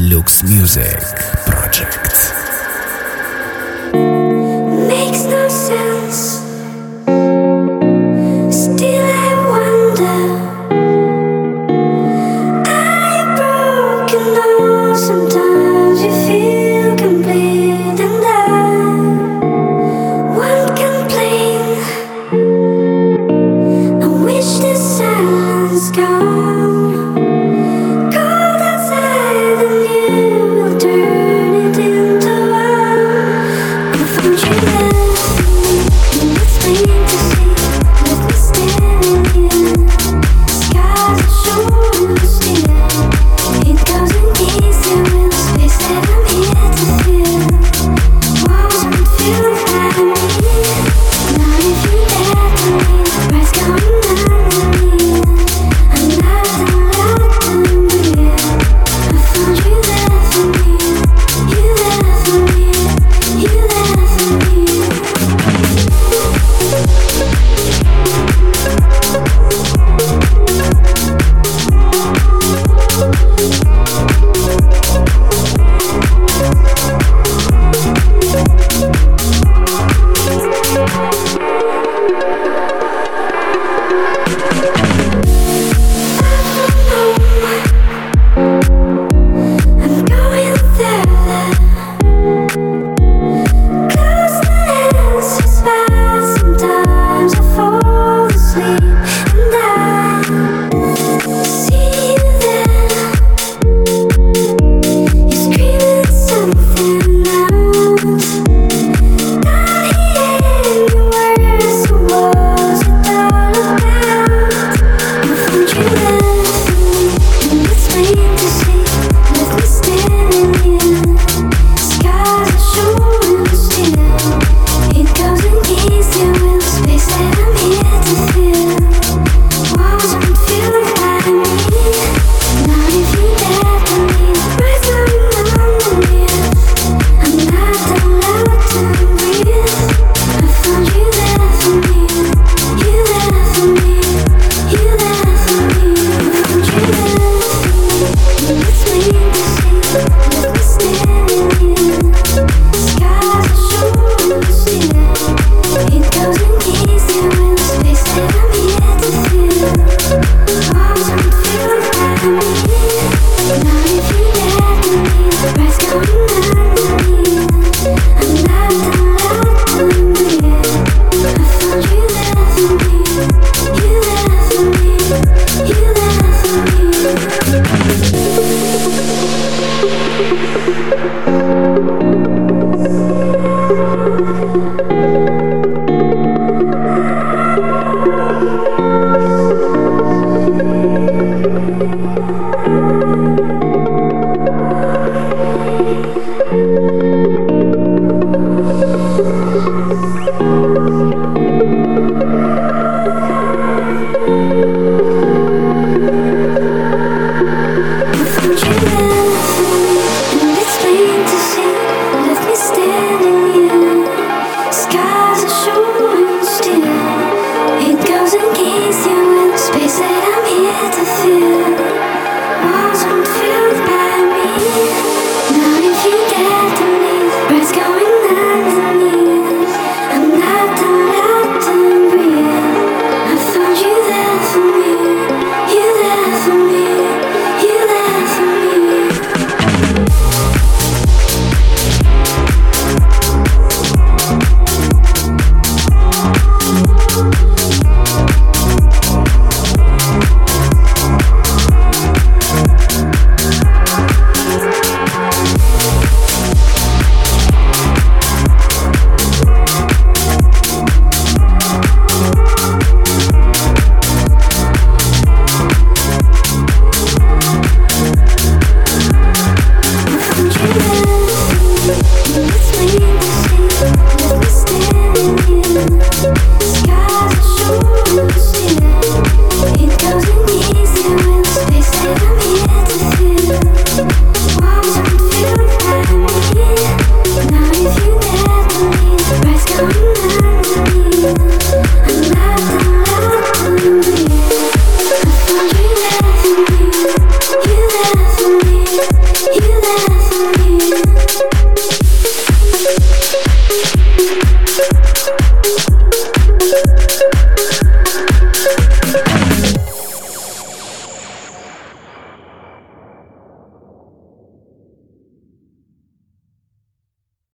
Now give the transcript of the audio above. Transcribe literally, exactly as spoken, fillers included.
Lux Music Project. Makes no sense. Still I wonder. Are you broken? Or sometimes you feel complete, and I won't complain. I wish the silence gone. Cold outside, and you will turn it into warm. I found you left me, and it's plain to see. Let me stand here. Scars are showing still. It goes in keys, there will space that I'm here to fill. Wasn't filled by me. Not if you dare to me. Price coming underneath. I'm not allowed to breathe. I found you there for me. You there for me. You there for me. I'm going there. Close the lens, it's bad. Sometimes I fall asleep, and I see you there. You're screaming something else. Not hearing your words, so what's it all about? I found you there for me, and it's plain to see. Let me stand here. Scars are showing still. It goes in keys, there will space that I'm here to fill. Wasn't filled by me. Not if you dare to leave. Right coming underneath. I'm not allowed to breathe. I found you there for me. You there for me. You there for me. I found you there for me. And it's plain to see. Let me stand here. Scars are showing still. It goes in keys, there will space that I'm here to fill. Wasn't filled by me. Not if you dare to leave. Price coming underneath. I'm not allowed to breathe. I found you there for me. You there for me. You there for me. I found you there for me, and it's plain to see. Let me stand here. Scars are showing still. It goes in keys, there will space that I'm here to fill.